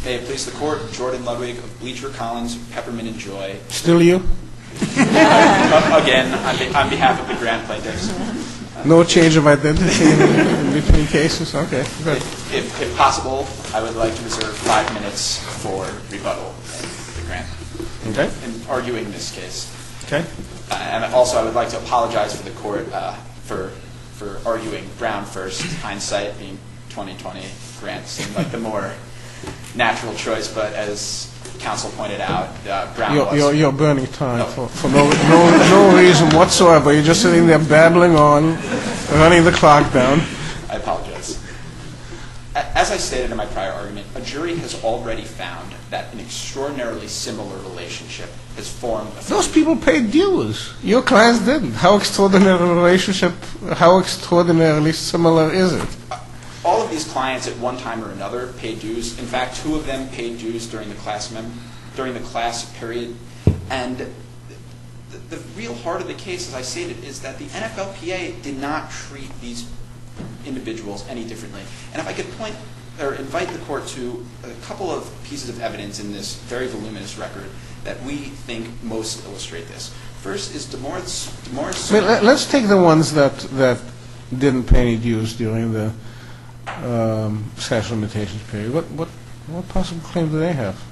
May it please the Court, Jordan Ludwig of Bleacher Collins, Peppermint and Joy. Still you? Again, on behalf of the Grant plaintiffs. No change of identity in between cases? Okay, good. If possible, I would like to reserve 5 minutes for rebuttal of the Grant. Okay. In arguing this case. Okay. And also, I would like to apologize for the Court for arguing Brown first. Hindsight being 20/20, Grant seemed like the more natural choice, but as counsel pointed out, Brown was. You're burning time for no reason whatsoever. You're just sitting there babbling on, running the clock down. I apologize. As I stated in my prior argument, a jury has already found that an extraordinarily similar relationship has formed. Those people paid dues. Your clients didn't. How extraordinarily similar is it? All of these clients at one time or another paid dues. In fact, 2 of them paid dues during the class period. And the real heart of the case, as I stated, is that the NFLPA did not treat these individuals any differently. And if I could invite the Court to a couple of pieces of evidence in this very voluminous record that we think most illustrate this. First is DeMorris. Let's take the ones that didn't pay any dues during the statute of limitations period. What possible claim do they have?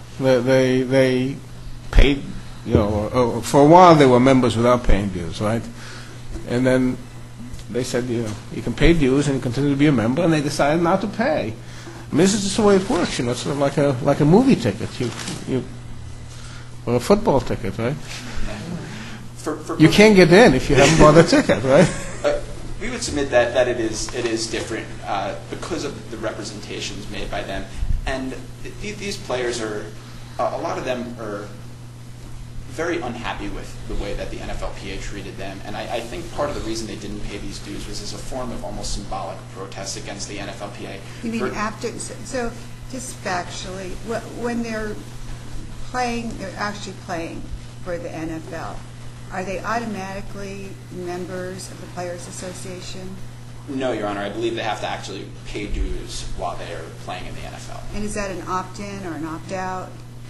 They paid, for a while they were members without paying dues, right? And then they said, you can pay dues and continue to be a member, and they decided not to pay. I mean, this is just the way it works, It's sort of like a movie ticket, or a football ticket, right? You can't get in if you haven't bought a ticket, right? We would submit that it is different because of the representations made by them, and these players a lot of them are very unhappy with the way that the NFLPA treated them, and I think part of the reason they didn't pay these dues was as a form of almost symbolic protest against the NFLPA. You mean so just factually, when they're actually playing for the NFL, are they automatically members of the Players Association? No, Your Honor. I believe they have to actually pay dues while they are playing in the NFL. And is that an opt-in or an opt-out?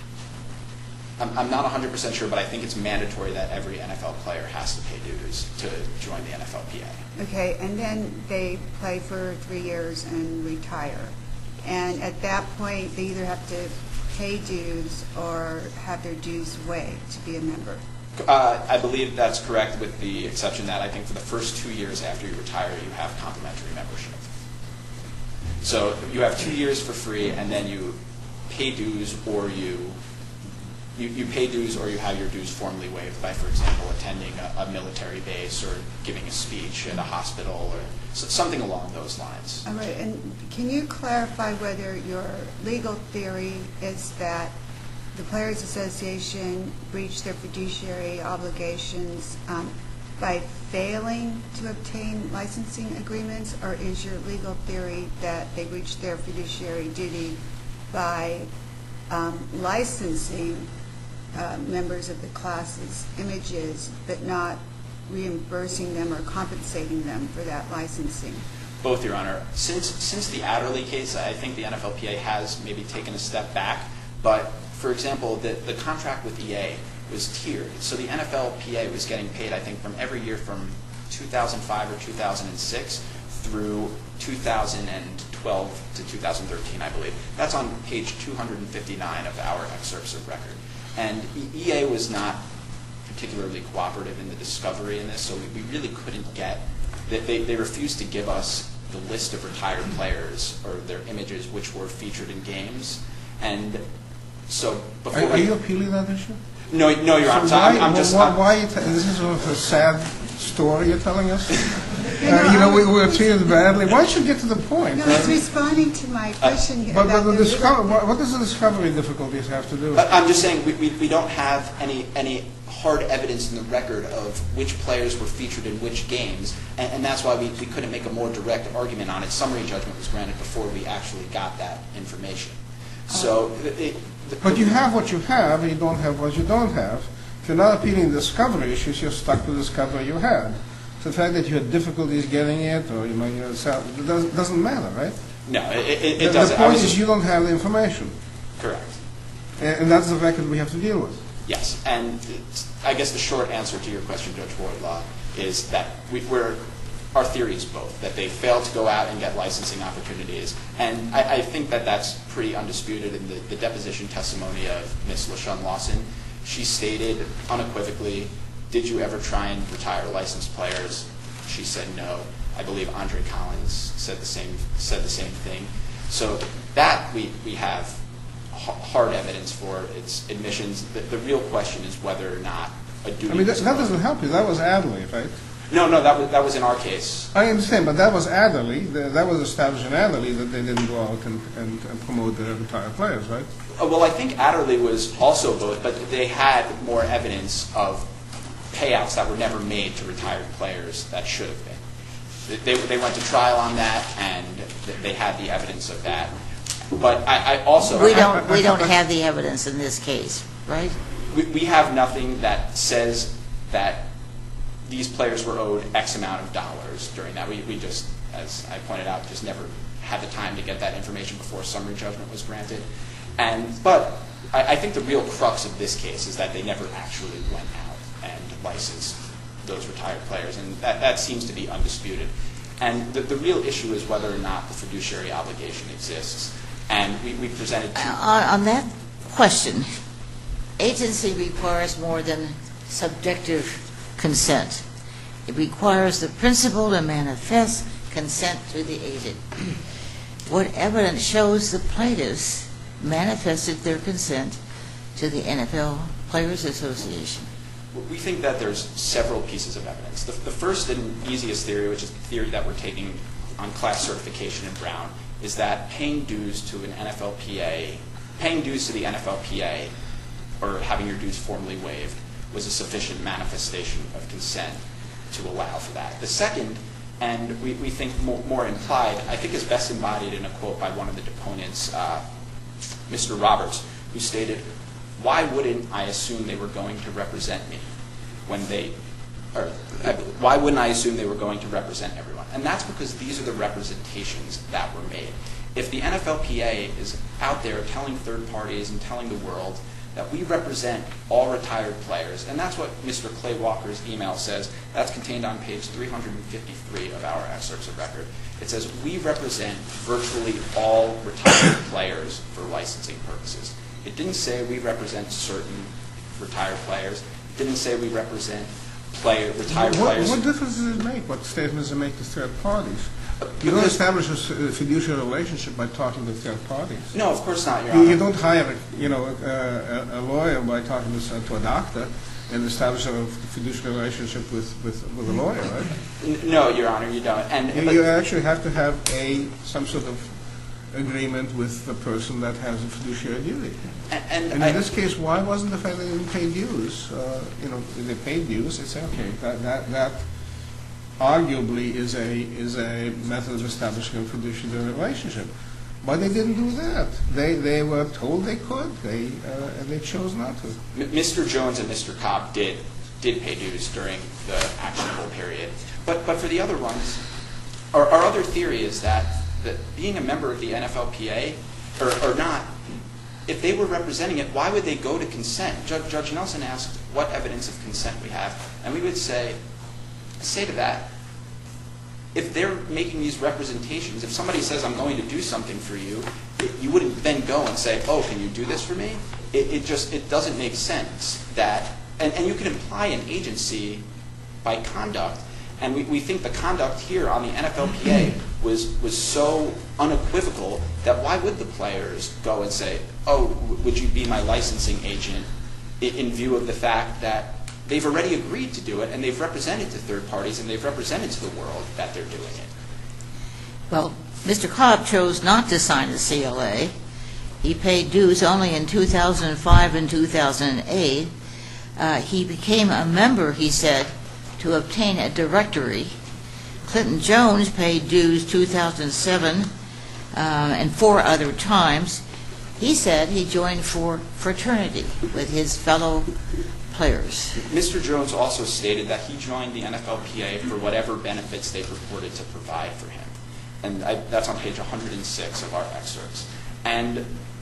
I'm not 100% sure, but I think it's mandatory that every NFL player has to pay dues to join the NFLPA. Okay, and then they play for 3 years and retire. And at that point, they either have to pay dues or have their dues waived to be a member. I believe that's correct, with the exception that I think for the first 2 years after you retire, you have complimentary membership. So you have 2 years for free, and then you pay dues, or you pay dues, or you have your dues formally waived by, for example, attending a military base or giving a speech at a hospital or something along those lines. All right, and can you clarify whether your legal theory is that the Players Association breached their fiduciary obligations by failing to obtain licensing agreements, or is your legal theory that they breached their fiduciary duty by licensing members of the class's images but not reimbursing them or compensating them for that licensing? Both, Your Honor. Since the Adderley case, I think the NFLPA has maybe taken a step back, but for example, the contract with EA was tiered. So the NFLPA was getting paid, I think, from every year from 2005 or 2006 through 2012 to 2013, I believe. That's on page 259 of our excerpts of record. And EA was not particularly cooperative in the discovery in this, so we really couldn't get they refused to give us the list of retired players or their images which were featured in games. And so before Are you appealing that issue? No, Your Honor. So why this is sort of a sad story you're telling us? We were treated badly. Why don't you get to the point? No, it's responding to my question. But what does the discovery difficulties have to do with it? I'm just saying we don't have any hard evidence in the record of which players were featured in which games, and that's why we couldn't make a more direct argument on it. Summary judgment was granted before we actually got that information. So, but you have what you have, and you don't have what you don't have. If you're not appealing the discovery issues, you're stuck with the discovery you had. So the fact that you had difficulties getting it, or it doesn't matter, right? No, it doesn't. The point is you don't have the information. Correct. And that's the record we have to deal with. Yes, and I guess the short answer to your question, Judge Wardlaw, is that our theory is both, that they failed to go out and get licensing opportunities. And I think that that's pretty undisputed in the deposition testimony of Ms. LaShawn Lawson. She stated unequivocally, did you ever try and retire licensed players? She said no. I believe Andre Collins said the same thing. So that we have hard evidence for its admissions. The real question is whether or not a duty. I mean, that doesn't help you. That was Adderley, right? No, that was in our case. I understand, but that was Adderley. That was established in Adderley that they didn't go out and promote the retired players, right? Well, I think Adderley was also both, but they had more evidence of payouts that were never made to retired players that should have been. They went to trial on that, and they had the evidence of that. But I also... We don't have the evidence in this case, right? We have nothing that says that these players were owed X amount of dollars during that. We just, as I pointed out, just never had the time to get that information before summary judgment was granted. But I think the real crux of this case is that they never actually went out and licensed those retired players, and that seems to be undisputed. And the real issue is whether or not the fiduciary obligation exists. And we presented two... On that question, agency requires more than subjective consent. It requires the principal to manifest consent to the agent. What evidence shows the plaintiffs manifested their consent to the NFL Players Association? We think that there's several pieces of evidence. The first and easiest theory, which is the theory that we're taking on class certification in Brown, is that paying dues to the NFLPA, or having your dues formally waived, was a sufficient manifestation of consent to allow for that. The second, and we think more implied, I think is best embodied in a quote by one of the deponents, Mr. Roberts, who stated, "Why wouldn't I assume they were going to represent me why wouldn't I assume they were going to represent everyone?" And that's because these are the representations that were made. If the NFLPA is out there telling third parties and telling the world that we represent all retired players, and that's what Mr. Clay Walker's email says, that's contained on page 353 of our excerpts of record. It says, we represent virtually all retired players for licensing purposes. It didn't say we represent certain retired players. It didn't say we represent retired players. What difference does it make? What statements does it make to third parties? You don't establish a fiduciary relationship by talking to third parties. No, of course not, Your Honor. You don't hire a lawyer by talking to a doctor and establish a fiduciary relationship with a lawyer, right? No, Your Honor, you don't. You actually have to have some sort of agreement with the person that has a fiduciary duty. And in this case, why wasn't the fact that they didn't pay dues? If they paid dues, it's okay. That arguably is a method of establishing a fiduciary relationship. But they didn't do that. They were told they could, and they chose not to. Mr. Jones and Mr. Cobb did pay dues during the actionable period. But for the other ones, our other theory is that being a member of the NFLPA, or not, if they were representing it, why would they go to consent? Judge Nelson asked what evidence of consent we have, and we would say to that, if they're making these representations, if somebody says, I'm going to do something for you, you wouldn't then go and say, oh, can you do this for me? It doesn't make sense that, and you can imply an agency by conduct, and we think the conduct here on the NFLPA was so unequivocal that why would the players go and say, oh, would you be my licensing agent, in view of the fact that they've already agreed to do it, and they've represented to third parties, and they've represented to the world that they're doing it. Well, Mr. Cobb chose not to sign the CLA. He paid dues only in 2005 and 2008. He became a member, he said, to obtain a directory. Clinton Jones paid dues 2007 and 4 other times. He said he joined for fraternity with his fellow players. Mr. Jones also stated that he joined the NFLPA for whatever benefits they purported to provide for him. And that's on page 106 of our excerpts. And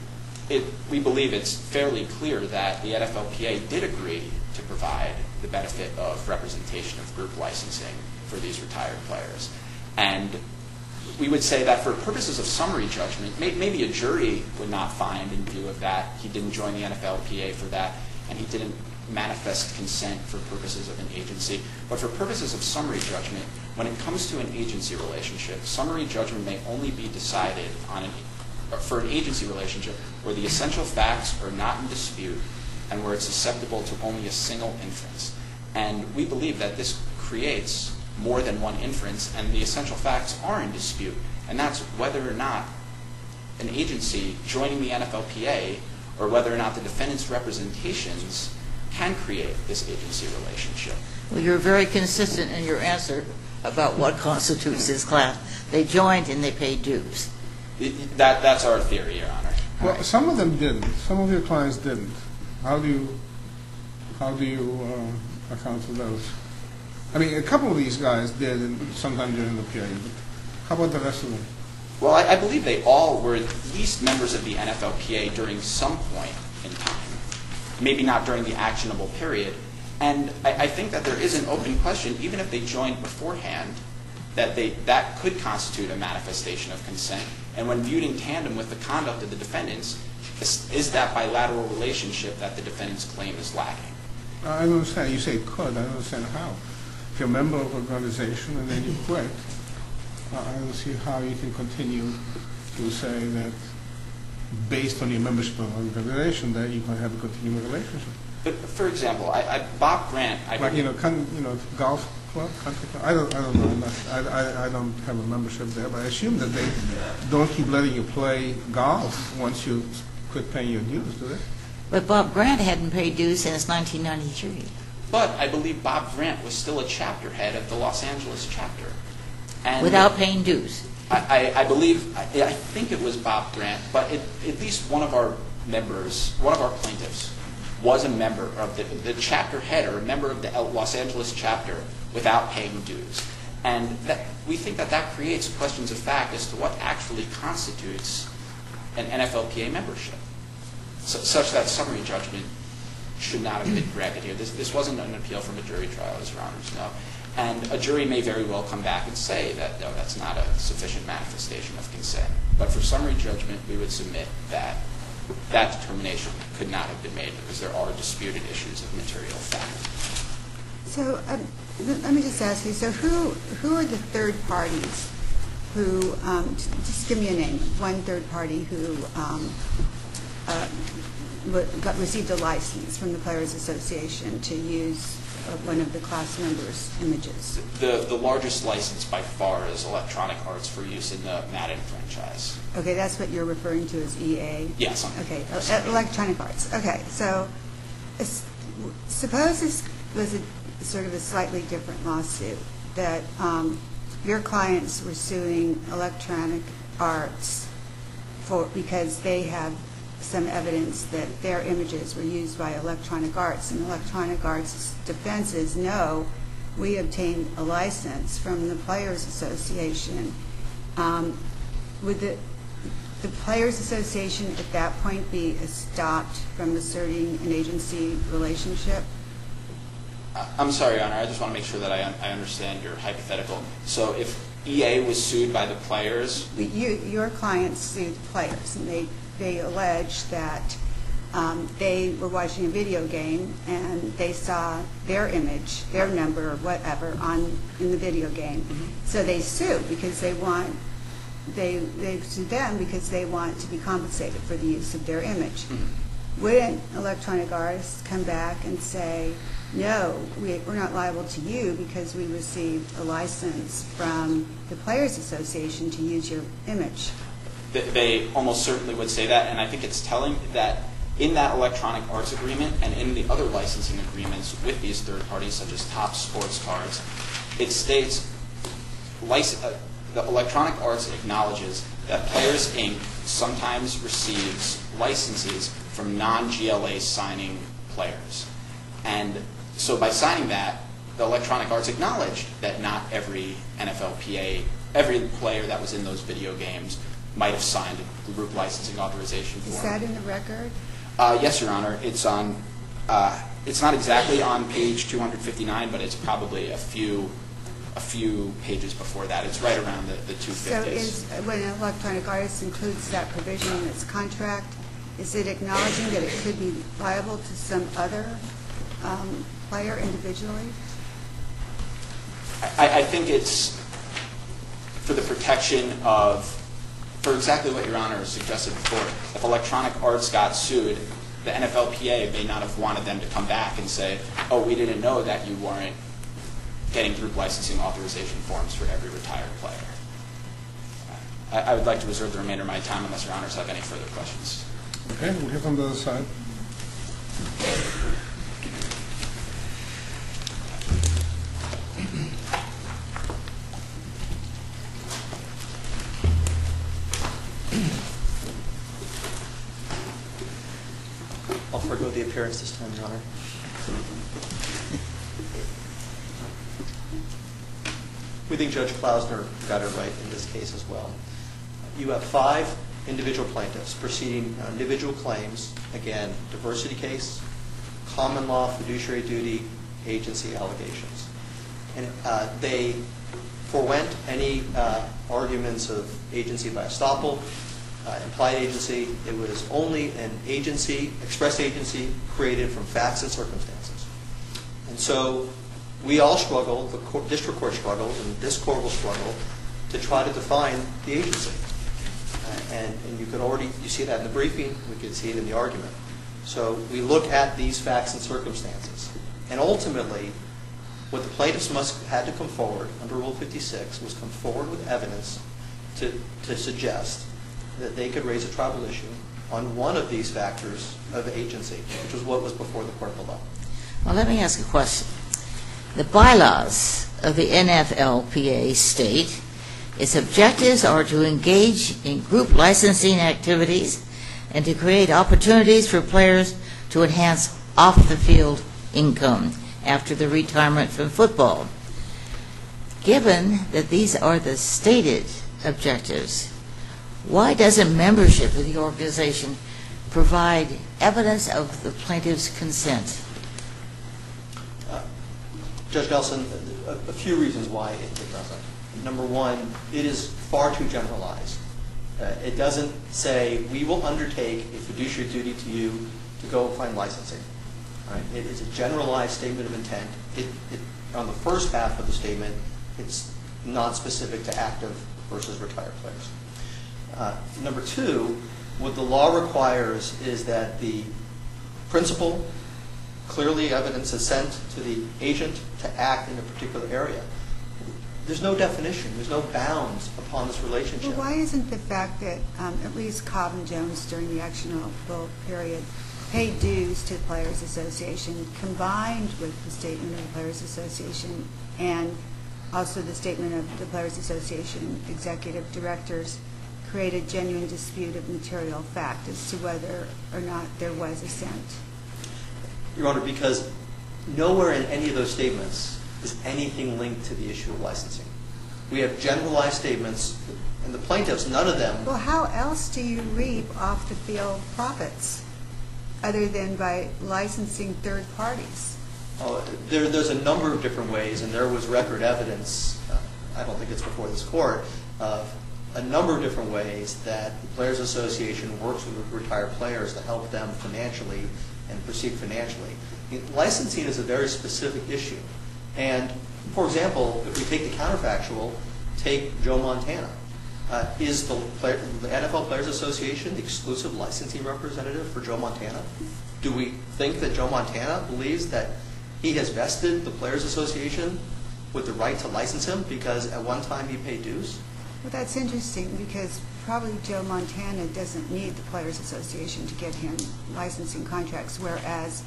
we believe it's fairly clear that the NFLPA did agree to provide the benefit of representation of group licensing for these retired players. And we would say that for purposes of summary judgment, maybe a jury would not find in view of that he didn't join the NFLPA for that, and he didn't manifest consent for purposes of an agency. But for purposes of summary judgment, when it comes to an agency relationship, summary judgment may only be decided for an agency relationship where the essential facts are not in dispute and where it's susceptible to only a single inference. And we believe that this creates more than one inference, and the essential facts are in dispute. And that's whether or not an agency joining the NFLPA or whether or not the defendant's representations can create this agency relationship. Well, you're very consistent in your answer about what constitutes this class. They joined and they paid dues. That's our theory, Your Honor. Well, some of them didn't. Some of your clients didn't. How do you account for those? I mean, a couple of these guys did sometime during the period. But how about the rest of them? Well, I believe they all were at least members of the NFLPA during some point in time. Maybe not during the actionable period. And I think that there is an open question, even if they joined beforehand, that could constitute a manifestation of consent. And when viewed in tandem with the conduct of the defendants, is that bilateral relationship that the defendant's claim is lacking? I don't understand. You say could. I don't understand how. If you're a member of an organization and then you quit, I don't see how you can continue to say that based on your membership of an organization that you can have a continuing relationship. But for example, Bob Grant, like golf club, country club. I don't know. I don't have a membership there, but I assume that they don't keep letting you play golf once you quit paying your dues, do they? But Bob Grant hadn't paid dues since 1993. But I believe Bob Grant was still a chapter head of the Los Angeles chapter. And without paying dues. I think it was Bob Grant, but at least one of our members, one of our plaintiffs, was a member of the chapter head or a member of the Los Angeles chapter without paying dues. And we think that creates questions of fact as to what actually constitutes an NFLPA membership, such that summary judgment should not have been granted here. This wasn't an appeal from a jury trial, as Your Honors know. And a jury may very well come back and say that, no, that's not a sufficient manifestation of consent. But for summary judgment, we would submit that that determination could not have been made because there are disputed issues of material fact. So let me just ask you, so who are the third parties who, just give me a name, one third party who received a license from the Players Association to use one of the class members' images? The largest license by far is Electronic Arts for use in the Madden franchise. Okay, that's what you're referring to as EA? Yes. Okay, Electronic Arts. Okay, so suppose this was sort of a slightly different lawsuit, that your clients were suing Electronic Arts because they have some evidence that their images were used by Electronic Arts, and Electronic Arts' defense is, no, we obtained a license from the Players Association. Would the Players Association at that point be stopped from asserting an agency relationship? I'm sorry, Your Honor, I just want to make sure that I understand your hypothetical. So if EA was sued by the Players? Your clients sued the Players, and they allege that they were watching a video game and they saw their image, their number or whatever in the video game. Mm-hmm. So they sue because they sue them because they want to be compensated for the use of their image. Mm-hmm. Wouldn't Electronic Arts come back and say, no, we're not liable to you because we received a license from the Players Association to use your image? They almost certainly would say that, and I think it's telling that in that Electronic Arts agreement and in the other licensing agreements with these third parties, such as Top Sports Cards, it states the Electronic Arts acknowledges that Players, Inc. sometimes receives licenses from non-GLA signing players. And so by signing that, the Electronic Arts acknowledged that not every NFLPA, every player that was in those video games might have signed a group licensing authorization form. Is that in the record? Yes, Your Honor. It's on. It's not exactly on page 259, but it's probably a few pages before that. It's right around the 250s. So when an electronic artist includes that provision in its contract, is it acknowledging that it could be liable to some other player individually? I think it's for the protection of, for exactly what Your Honor suggested before. If Electronic Arts got sued, the NFLPA may not have wanted them to come back and say, oh, we didn't know that you weren't getting group licensing authorization forms for every retired player. I would like to reserve the remainder of my time unless Your Honors have any further questions. Okay, we'll hear from the other side. I'll forego the appearance this time, Your Honor. We think Judge Klausner got it right in this case as well. You have 5 individual plaintiffs proceeding on individual claims. Again, diversity case, common law, fiduciary duty, agency allegations. And they forwent any arguments of agency by estoppel, implied agency. It was only an agency, express agency, created from facts and circumstances. And so we all struggle, the district court struggles, and this court will struggle to try to define the agency. And you could already, you see that in the briefing, we could see it in the argument. So we look at these facts and circumstances. And ultimately, what the plaintiffs had to come forward under Rule 56 was come forward with evidence to suggest that they could raise a tribal issue on one of these factors of agency, which was what was before the court below. Well, let me ask a question. The bylaws of the NFLPA state its objectives are to engage in group licensing activities and to create opportunities for players to enhance off-the-field income after their retirement from football. Given that these are the stated objectives, why doesn't membership of the organization provide evidence of the plaintiff's consent? Judge Nelson, a few reasons why it doesn't. Number one, it is far too generalized. It doesn't say, we will undertake a fiduciary duty to you to go find licensing. Right? It is a generalized statement of intent. On the first half of the statement, it's not specific to active versus retired players. Number two, what the law requires is that the principal clearly evidence is sent to the agent to act in a particular area. There's no definition. There's no bounds upon this relationship. Well, why isn't the fact that at least Cobb and Jones during the actionable period paid dues to the Players Association combined with the statement of the Players Association and also the statement of the Players Association executive directors create a genuine dispute of material fact as to whether or not there was assent? Your Honor, because nowhere in any of those statements is anything linked to the issue of licensing. We have generalized statements, and the plaintiffs, none of them. Well, how else do you reap off-the-field profits other than by licensing third parties? There's a number of different ways, and there was record evidence, I don't think it's before this court, of a number of different ways that the Players Association works with retired players to help them financially and proceed financially. Licensing is a very specific issue. And, for example, if we take the counterfactual, take Joe Montana. Is the NFL Players Association the exclusive licensing representative for Joe Montana? Do we think that Joe Montana believes that he has vested the Players Association with the right to license him because at one time he paid dues? Well, that's interesting because probably Joe Montana doesn't need the Players Association to get him licensing contracts, whereas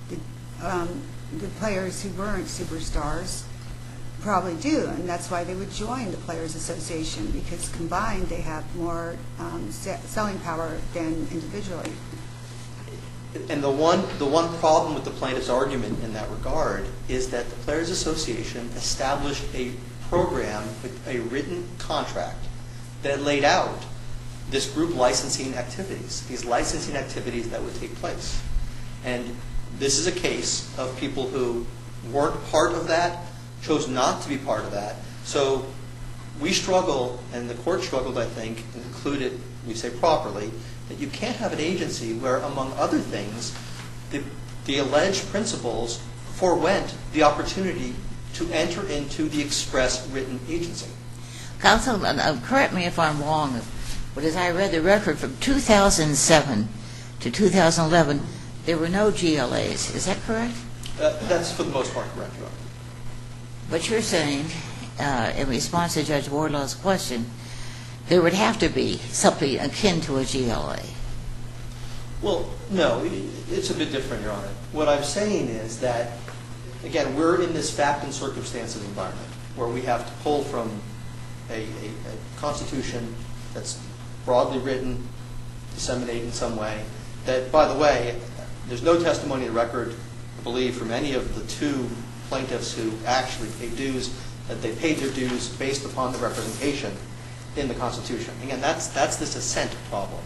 the players who weren't superstars probably do, and that's why they would join the Players Association, because combined they have more selling power than individually. And the one problem with the plaintiff's argument in that regard is that the Players Association established a program with a written contract that laid out this group licensing activities, these licensing activities that would take place. And this is a case of people who weren't part of that, chose not to be part of that. So we struggle, and the court struggled, I think, and concluded, we say properly, that you can't have an agency where, among other things, the alleged principals forewent the opportunity to enter into the express written agency. Counsel, correct me if I'm wrong, but as I read the record from 2007 to 2011, there were no GLAs. Is that correct? That's for the most part correct, Your Honor. But you're saying, in response to Judge Wardlaw's question, there would have to be something akin to a GLA. Well, no, it's a bit different, Your Honor. What I'm saying is that, again, we're in this fact and circumstances environment where we have to pull from a constitution that's broadly written, disseminate in some way, that, by the way, there's no testimony in the record, I believe, from any of the two plaintiffs who actually paid dues, that they paid their dues based upon the representation in the Constitution. Again, that's this assent problem.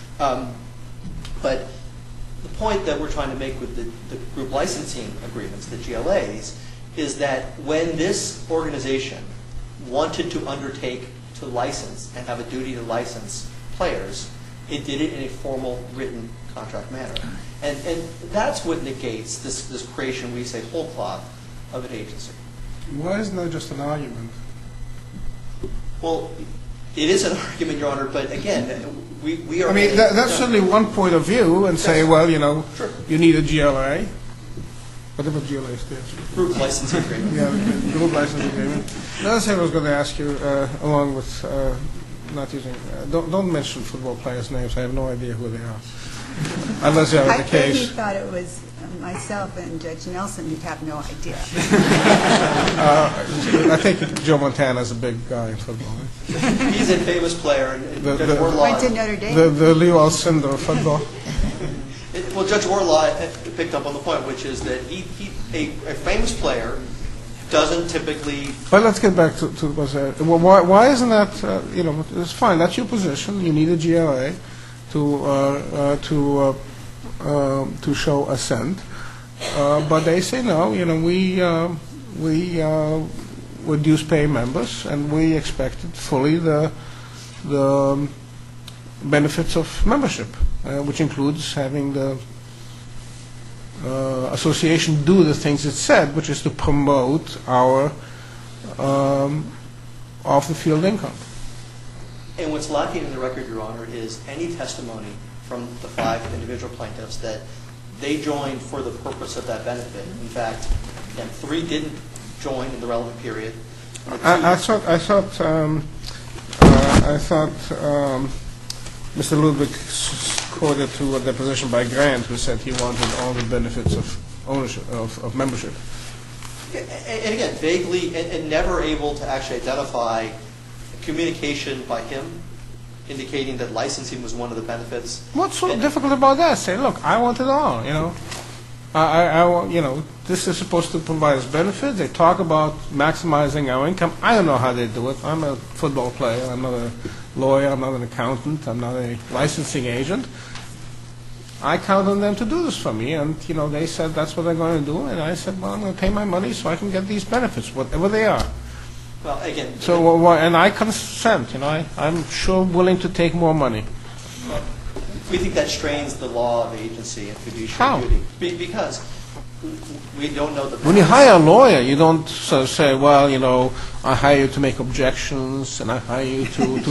But the point that we're trying to make with the group licensing agreements, the GLAs, is that when this organization wanted to undertake to license and have a duty to license players, it did it in a formal written contract manner. And that's what negates this creation, we say, whole cloth of an agency. Why isn't that just an argument? Well, it is an argument, Your Honor, but again, we are... I mean, that's certainly one point of view, and say, well, you know, Sure. you need a GLA. Whatever GLA stands for. Group licensing agreement. Yeah, group licensing agreement. Another thing I was going to ask you, along with not using, don't mention football players' names. I have no idea who they are, unless they are I the think he case. thought it was myself and Judge Nelson who'd have no idea. I think Joe Montana's a big guy in football. Right? He's a famous player, and The- Judge the- Warlaw... Went to Notre Dame. The Leo Alcindor of football. Well, Judge Warlaw picked up on the point, which is that a famous player doesn't typically... But let's get back to why isn't that, you know, it's fine, that's your position, you need a GLA to show assent, but they say no, you know, we're dues paying members, and we expected fully the benefits of membership, which includes having the association do the things it said, which is to promote our off-the-field income. And what's lacking in the record, Your Honor, is any testimony from the 5 individual plaintiffs that they joined for the purpose of that benefit. In fact, again, 3 didn't join in the relevant period. I thought Mr. Ludwig quoted to a deposition by Grant, who said he wanted all the benefits of ownership, of membership. And again, vaguely, and never able to actually identify communication by him indicating that licensing was one of the benefits. What's so difficult about that? Say, look, I want it all, you know. I want, you know, this is supposed to provide us benefits. They talk about maximizing our income. I don't know how they do it. I'm a football player. I'm not a lawyer. I'm not an accountant. I'm not a licensing agent. I count on them to do this for me, and, you know, they said that's what they're going to do, and I said, well, I'm going to pay my money so I can get these benefits, whatever they are. Well, again... So, and I consent, you know, I'm sure willing to take more money. We think that strains the law of agency and fiduciary How? duty. Because we don't know the... When you hire a lawyer, you don't sort of say, well, you know, I hire you to make objections, and I hire you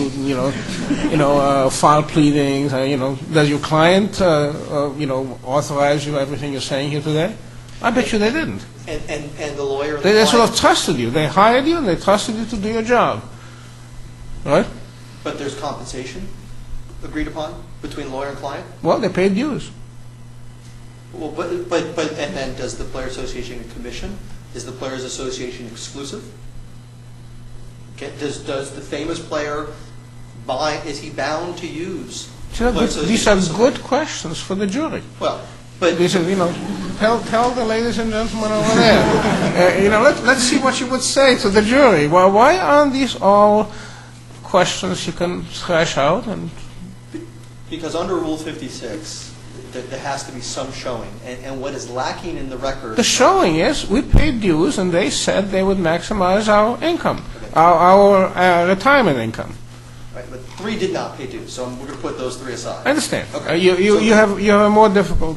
to file pleadings. You know, does your client, authorize you everything you're saying here today? I bet you they didn't. And the lawyer... and the They sort client- of trusted you. They hired you, and they trusted you to do your job. Right? But there's compensation agreed upon between lawyer and client? Well, they paid dues. Well, but and then does the Players Association get commission? Is the Players Association exclusive? Okay, does the famous player buy? Is he bound to use? These are good questions for the jury. Well, but These are, you know, tell the ladies and gentlemen over there. Let's see what you would say to the jury. Well, why aren't these all questions you can thrash out and Because under Rule 56, there has to be some showing. And what is lacking in the record... The showing is we paid dues, and they said they would maximize our income, our retirement income. Right, but 3 did not pay dues, so we're going to put those 3 aside. I understand. Okay. You have a more difficult...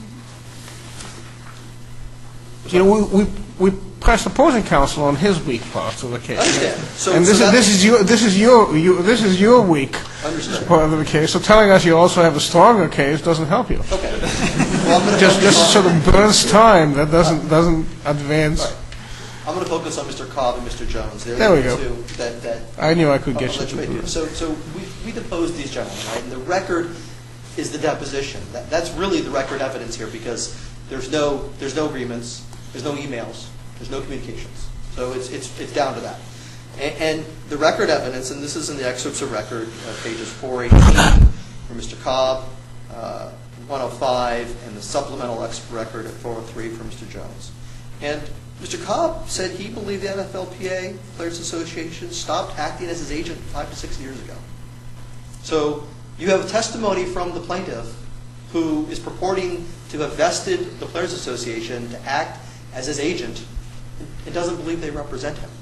We pressed opposing counsel on his weak parts of the case. I understand. And this is your weak Understood. part of the case. So telling us you also have a stronger case doesn't help you. Okay. Well, I'm going to Just sort of burns time. That doesn't advance. Right. I'm going to focus on Mr. Cobb and Mr. Jones. There we go. That I knew I could get I'll you let to do it. So we deposed these gentlemen, right? And the record is the deposition. That's really the record evidence here, because there's no agreements, there's no emails, there's no communications. So it's down to that. And the record evidence, and this is in the excerpts of record, pages 418 for Mr. Cobb, 105, and the supplemental record at 403 for Mr. Jones. And Mr. Cobb said he believed the NFLPA, Players Association, stopped acting as his agent 5 to 6 years ago. So you have a testimony from the plaintiff who is purporting to have vested the Players Association to act as his agent and doesn't believe they represent him.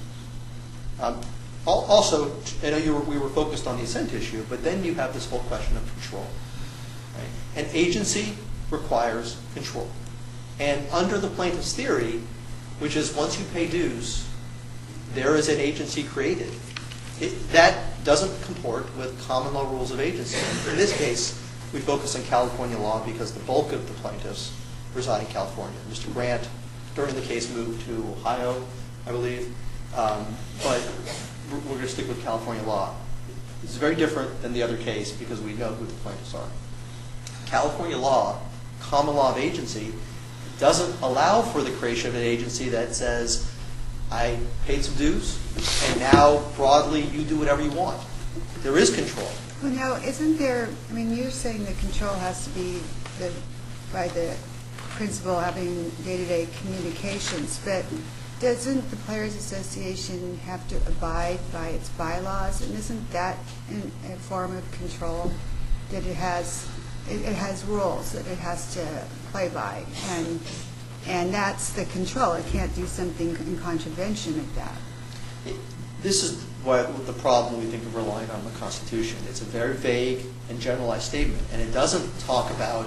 Also, I know we were focused on the assent issue, but then you have this whole question of control. Right? An agency requires control. And under the plaintiff's theory, which is once you pay dues, there is an agency created. That doesn't comport with common law rules of agency. In this case, we focus on California law because the bulk of the plaintiffs reside in California. Mr. Grant, during the case, moved to Ohio, I believe. But we're going to stick with California law. It's very different than the other case because we know who the plaintiffs are. California law, common law of agency, doesn't allow for the creation of an agency that says, I paid some dues, and now, broadly, you do whatever you want. There is control. Well, now, isn't there, I mean, you're saying the control has to be by the principal having day-to-day communications, but doesn't the Players Association have to abide by its bylaws? And isn't that a form of control, that it has rules that it has to play by, and that's the control. It can't do something in contravention of that. This is the problem we think of relying on the Constitution. It's a very vague and generalized statement, and it doesn't talk about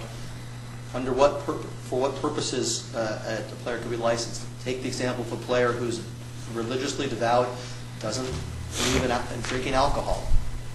for what purposes a player can be licensed. Take the example of a player who's religiously devout, doesn't believe in drinking alcohol.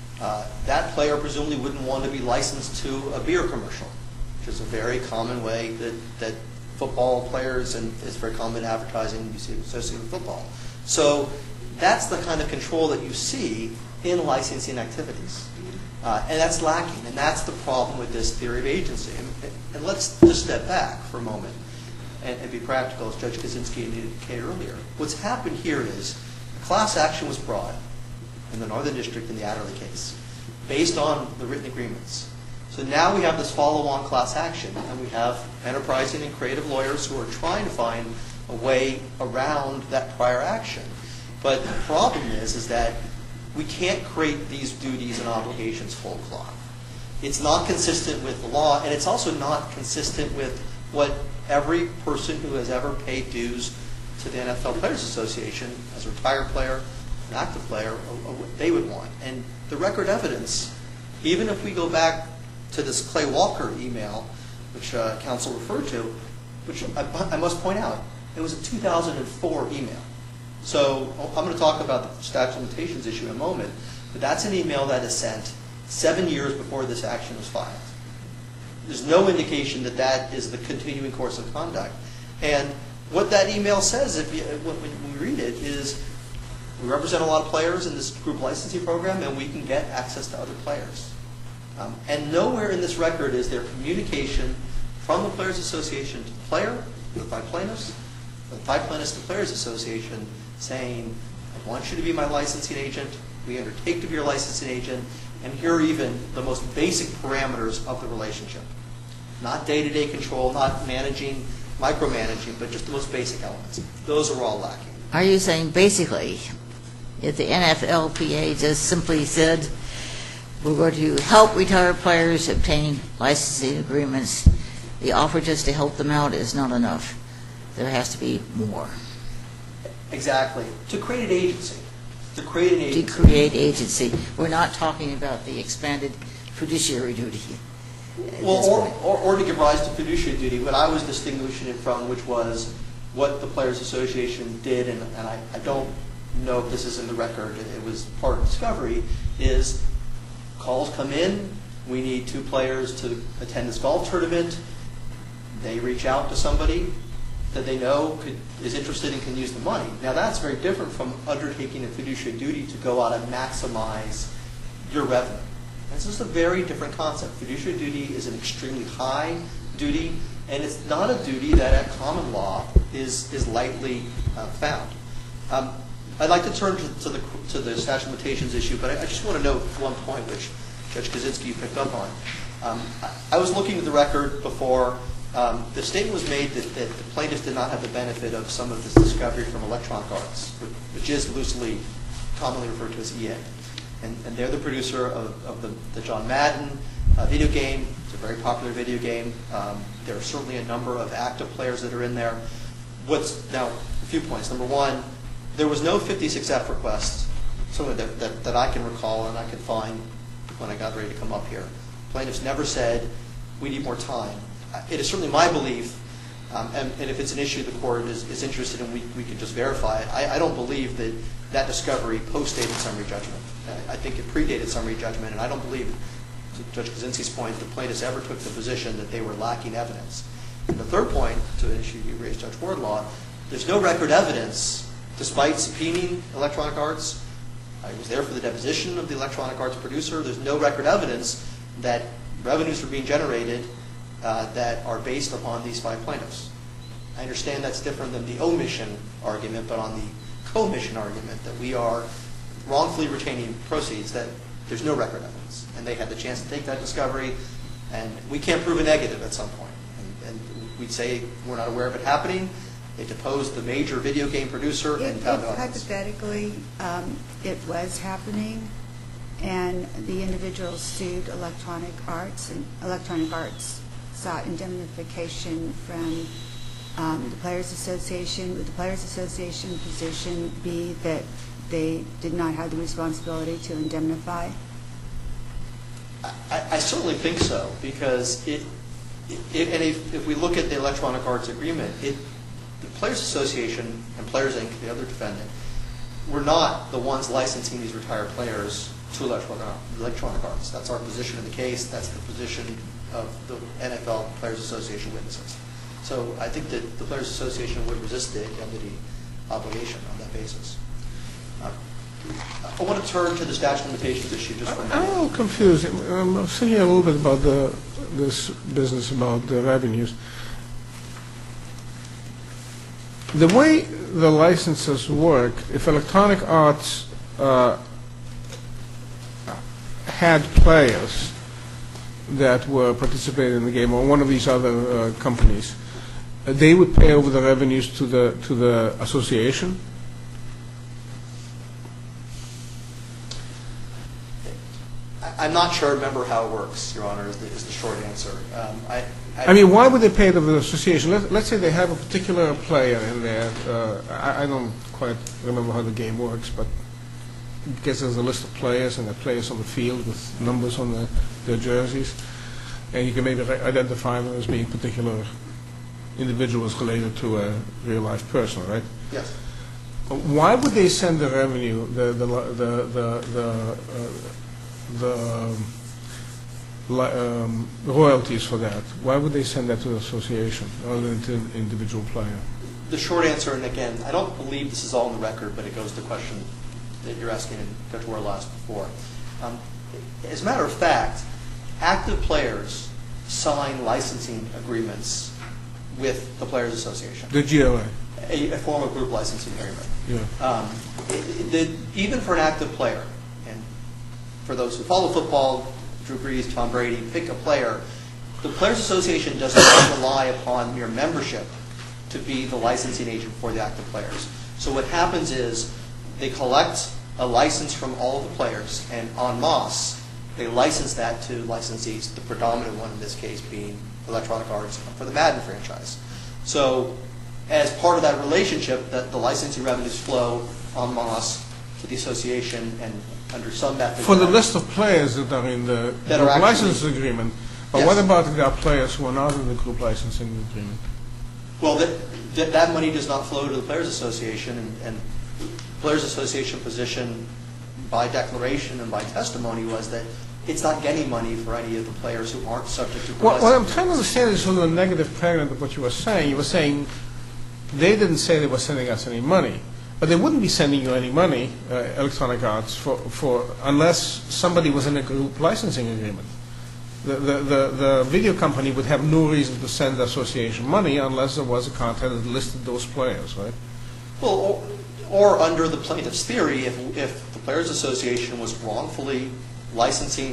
That player presumably wouldn't want to be licensed to a beer commercial, which is a very common way that football players, and it's very common in advertising you see associated with football. So that's the kind of control that you see in licensing activities. And that's lacking, and that's the problem with this theory of agency. And let's just step back for a moment and be practical, as Judge Kaczynski indicated earlier. What's happened here is a class action was brought in the Northern District in the Adderley case, based on the written agreements. So now we have this follow-on class action, and we have enterprising and creative lawyers who are trying to find a way around that prior action. But the problem is that we can't create these duties and obligations full cloth. It's not consistent with the law, and it's also not consistent with what every person who has ever paid dues to the NFL Players Association, as a retired player, an active player, they would want. And the record evidence, even if we go back to this Clay Walker email, which counsel referred to, which I must point out, it was a 2004 email. So I'm going to talk about the statute of limitations issue in a moment, but that's an email that is sent 7 years before this action was filed. There's no indication that that is the continuing course of conduct. And what that email says, when we read it, is we represent a lot of players in this group licensing program, and we can get access to other players. And nowhere in this record is there communication from the Players Association to the player, the 5 plaintiffs, the 5 plaintiffs to the Players Association, saying, I want you to be my licensing agent, we undertake to be your licensing agent, and here are even the most basic parameters of the relationship. Not day-to-day control, not micromanaging, but just the most basic elements. Those are all lacking. Are you saying basically, if the NFLPA just simply said, we're going to help retired players obtain licensing agreements. The offer just to help them out is not enough. There has to be more. Exactly. To create an agency. To create an To agency. create agency. We're not talking about the expanded fiduciary duty. at Well, this point. or to give rise to fiduciary duty, what I was distinguishing it from, which was what the Players Association did, and I don't know if this is in the record, it was part of discovery, is calls come in, we need 2 players to attend this golf tournament, they reach out to somebody that they know is interested and can use the money. Now that's very different from undertaking a fiduciary duty to go out and maximize your revenue. This is a very different concept. Fiduciary duty is an extremely high duty, and it's not a duty that at common law is lightly found. I'd like to turn to the statute of limitations issue, but I just want to note one point which Judge Kaczynski you picked up on. I was looking at the record before. The statement was made that the plaintiffs did not have the benefit of some of this discovery from Electronic Arts, which is loosely, commonly referred to as EA. And they're the producer of the John Madden video game. It's a very popular video game. There are certainly a number of active players that are in there. Now, a few points. Number one, there was no 56F request, something that I can recall and I can find when I got ready to come up here. Plaintiffs never said, we need more time. It is certainly my belief, and if it's an issue the court is interested in, we can just verify it. I don't believe that discovery postdated summary judgment. I think it predated summary judgment, and I don't believe, to Judge Kaczynski's point, the plaintiffs ever took the position that they were lacking evidence. And the third point, to an issue you raised, Judge Wardlaw, there's no record evidence, despite subpoenaing Electronic Arts. I was there for the deposition of the Electronic Arts producer. There's no record evidence that revenues are being generated that are based upon these 5 plaintiffs. I understand that's different than the omission argument, but on the commission argument that we are wrongfully retaining proceeds, that there's no record evidence. And they had the chance to take that discovery, and we can't prove a negative at some point. And we'd say we're not aware of it happening. They deposed the major video game producer and found no evidence. Hypothetically, it was happening, and the individual sued Electronic Arts, and Electronic Arts sought indemnification from the Players Association. Would the Players Association position be that they did not have the responsibility to indemnify? I certainly think so, because if we look at the Electronic Arts agreement, the Players Association and Players Inc., the other defendant, were not the ones licensing these retired players to Electronic Arts. That's our position in the case. That's the position of the NFL Players Association witnesses. So I think that the Players Association would resist the indemnity obligation on that basis. I want to turn to the statute of limitations issue just for a minute. I'm a little confused. I'm thinking a little bit about this business about the revenues. The way the licenses work, if Electronic Arts had players that were participating in the game, or one of these other companies, they would pay over the revenues to the association? I'm not sure I remember how it works, Your Honor, is the short answer. I mean, why would they pay to the association? Let's say they have a particular player in there. I don't quite remember how the game works, but I guess there's a list of players, and there are players on the field with numbers on their jerseys, and you can maybe identify them as being particular individuals related to a real-life person, right? Yes. Why would they send the revenue, royalties for that? Why would they send that to the association rather than to an individual player? The short answer, and again, I don't believe this is all in the record, but it goes to the question that you're asking and Judge Warlaw asked before. As a matter of fact, active players sign licensing agreements with the Players Association. The GLA. A form of group licensing agreement. Yeah. Even for an active player, and for those who follow football, Drew Brees, Tom Brady, pick a player, the Players Association does not rely upon mere membership to be the licensing agent for the active players. So what happens is they collect a license from all of the players, and en masse, they license that to licensees, the predominant one in this case being Electronic Arts for the Madden franchise. So as part of that relationship, the licensing revenues flow en masse to the association and under some method. For the list of players that are in the That are group actually- license agreement, but Yes. what about if there are players who are not in the group licensing agreement? Well, that money does not flow to the Players Association, and Players Association position by declaration and by testimony was that it's not getting money for any of the players who aren't subject to What I'm licensing. trying to understand is sort of a negative pregnant of what you were saying. You were saying they didn't say they were sending us any money, but they wouldn't be sending you any money, Electronic Arts, for unless somebody was in a group licensing agreement. The video company would have no reason to send the association money unless there was a contract that listed those players, right? Well, or under the plaintiff's theory, if the Players Association was wrongfully licensing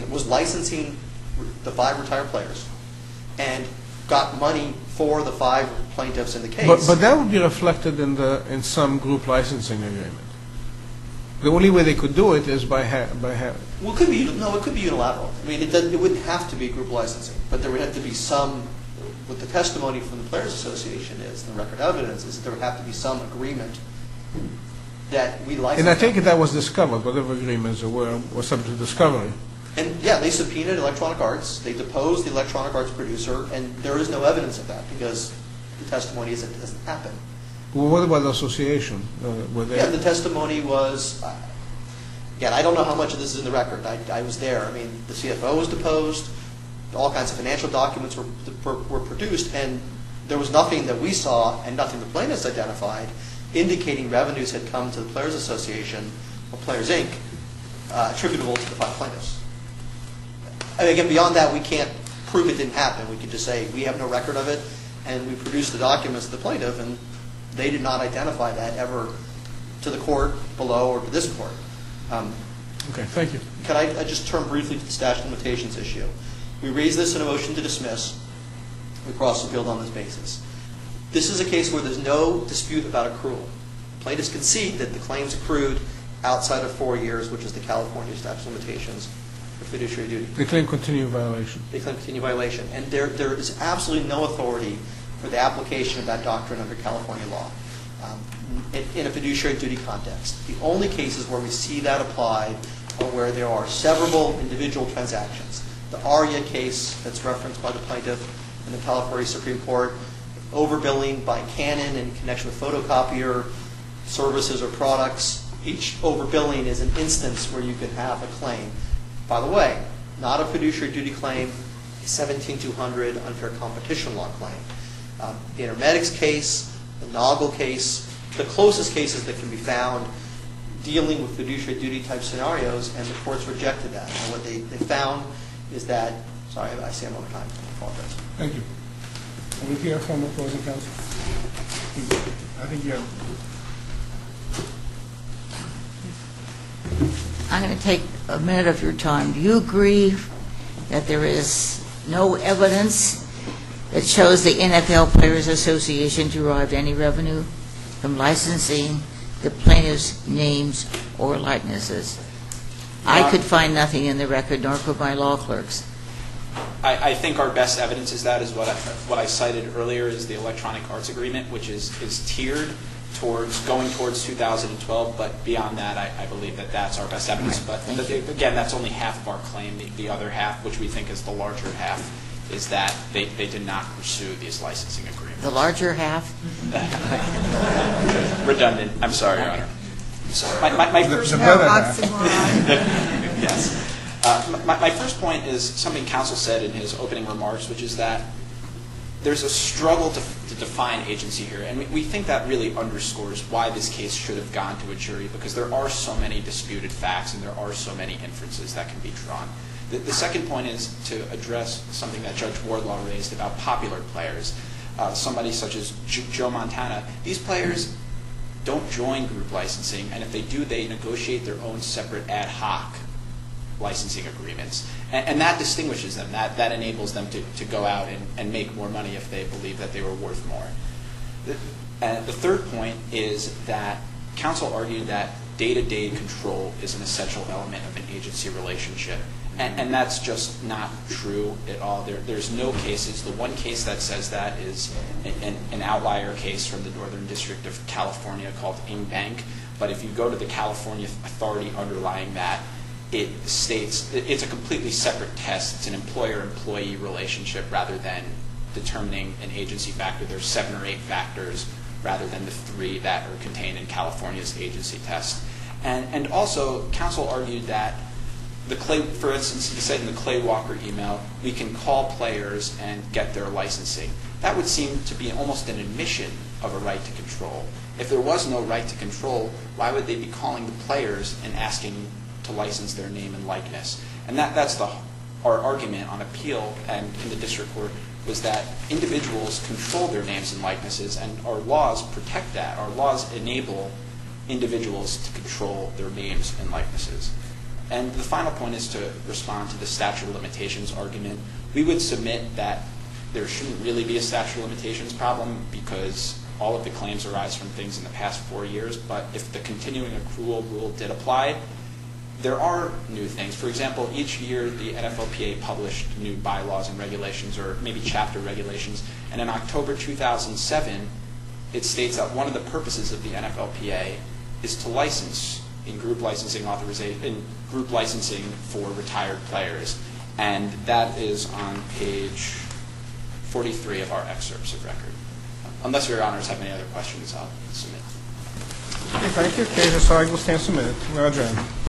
the 5 retired players and got money for the 5 plaintiffs in the case. But that would be reflected in some group licensing agreement. The only way they could do it is by having. Well, it could be unilateral. I mean, it wouldn't have to be group licensing, but there would have to be some. What the testimony from the Players Association is, and the record evidence is that there would have to be some agreement that we license. And I take it that was discovered, whatever agreements there were subject to discovery. And yeah, they subpoenaed Electronic Arts. They deposed the Electronic Arts producer, and there is no evidence of that because the testimony is it doesn't happen. Well, what about the association? Were they? Yeah, the testimony was. Again, I don't know how much of this is in the record. I was there. I mean, the CFO was deposed. All kinds of financial documents were produced, and there was nothing that we saw, and nothing the plaintiffs identified, indicating revenues had come to the Players Association or Players Inc. Attributable to the 5 plaintiffs. And again, beyond that, we can't prove it didn't happen. We could just say we have no record of it, and we produced the documents to the plaintiff, and they did not identify that ever to the court below or to this court. Okay, thank you. Can I just turn briefly to the statute of limitations issue? We raised this in a motion to dismiss. We cross-appealed on this basis. This is a case where there's no dispute about accrual. Plaintiffs concede that the claims accrued outside of 4 years, which is the California statute of limitations for fiduciary duty. They claim continued violation. They claim continued violation. And there is absolutely no authority for the application of that doctrine under California law in a fiduciary duty context. The only cases where we see that applied are where there are severable individual transactions. The Arya case that's referenced by the plaintiff in the California Supreme Court, overbilling by Canon in connection with photocopier services or products. Each overbilling is an instance where you can have a claim. By the way, not a fiduciary duty claim, a 17200 unfair competition law claim. The Intermedics case, the Noggle case, the closest cases that can be found dealing with fiduciary duty type scenarios, and the courts rejected that. And what they found is that, sorry, I see I'm over time. I apologize. Thank you. Will we hear from the opposing counsel? I think you have. I'm going to take a minute of your time. Do you agree that there is no evidence that shows the NFL Players Association derived any revenue from licensing the plaintiff's names or likenesses? I could find nothing in the record, nor could my law clerks. I think our best evidence is what I cited earlier is the Electronic Arts Agreement, which is tiered going towards 2012, but beyond that, I believe that that's our best evidence. But again, that's only half of our claim. The other half, which we think is the larger half, is that they did not pursue these licensing agreements. The larger half? Redundant. I'm sorry, Your Honor. So my first The No better half. oxymoron. yes. My first point is something counsel said in his opening remarks, which is that there's a struggle to define agency here, and we think that really underscores why this case should have gone to a jury, because there are so many disputed facts and there are so many inferences that can be drawn. The second point is to address something that Judge Wardlaw raised about popular players. Somebody such as Joe Montana. These players don't join group licensing, and if they do, they negotiate their own separate ad hoc licensing agreements. And that distinguishes them. That enables them to go out and make more money if they believe that they were worth more. The third point is that counsel argued that day-to-day control is an essential element of an agency relationship. And that's just not true at all. There's no cases. The one case that says that is an outlier case from the Northern District of California called Ing Bank. But if you go to the California authority underlying that, it states it's a completely separate test. It's an employer-employee relationship rather than determining an agency factor. There's 7 or 8 factors rather than the 3 that are contained in California's agency test. And also, counsel argued that for instance, he said in the Clay Walker email, we can call players and get their licensing. That would seem to be almost an admission of a right to control. If there was no right to control, why would they be calling the players and asking to license their name and likeness? And that's our argument on appeal and in the district court, was that individuals control their names and likenesses, and our laws protect that. Our laws enable individuals to control their names and likenesses. And the final point is to respond to the statute of limitations argument. We would submit that there shouldn't really be a statute of limitations problem because all of the claims arise from things in the past 4 years. But if the continuing accrual rule did apply, there are new things. For example, each year the NFLPA published new bylaws and regulations, or maybe chapter regulations. And in October 2007, it states that one of the purposes of the NFLPA is to license in group licensing for retired players. And that is on page 43 of our excerpts of record. Unless your honors have any other questions, I'll submit. Okay, thank you. Case is argued. Will stand submitted. We are adjourned.